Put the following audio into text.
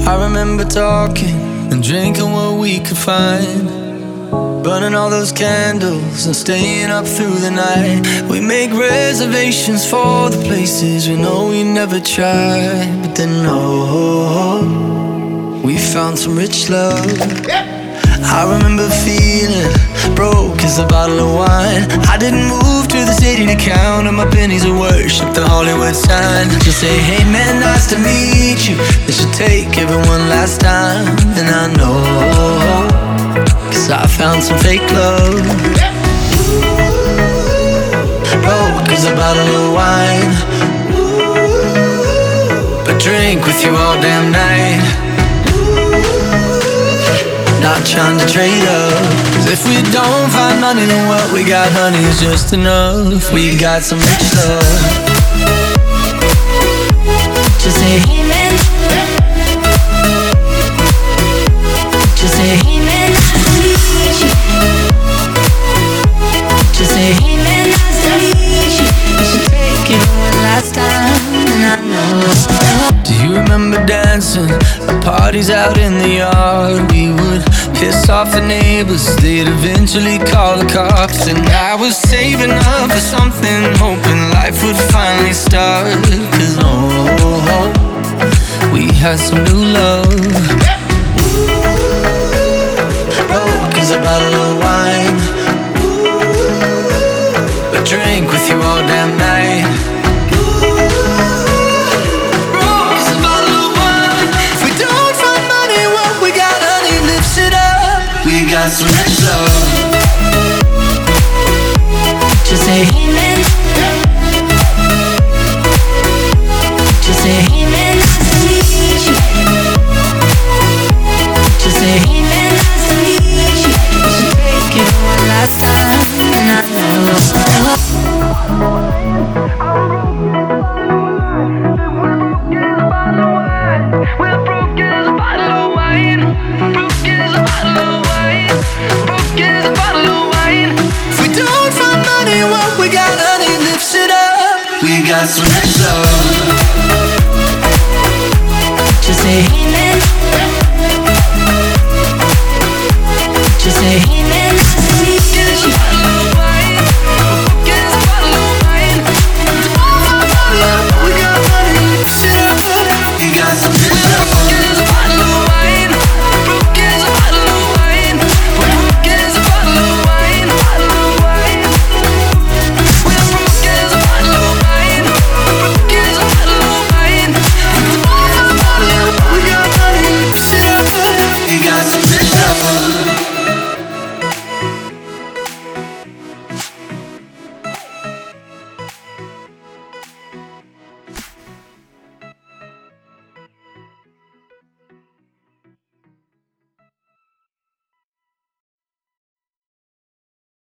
I remember talking and drinking what we could find, burning all those candles and staying up through the night. We make reservations for the places we know we never tried. But then, oh, we found some rich love. I remember feeling broke as a bottle of wine. I didn't move to the city to count on my pennies or worship the Hollywood sign. Just say, hey man, nice to meet you. They should take everyone last time. And I know, 'cause I found some fake love. Broke as a bottle of wine, but drink with you all damn night. Not trying to trade up, 'cause if we don't find money, then what we got, honey, is just enough. We got some rich love. Just say, hey man. Just say, hey man, nice to meet you. Just say, hey man, nice to meet you. You should take it one last time, and I know. Do you remember dancing at parties out in the yard? We would piss off the neighbors, they'd eventually call the cops. And I was saving up for something, hoping life would finally start. 'Cause oh, we had some new love. Broke as a bottle of wine, but drink with you all damn night. We got some rich love.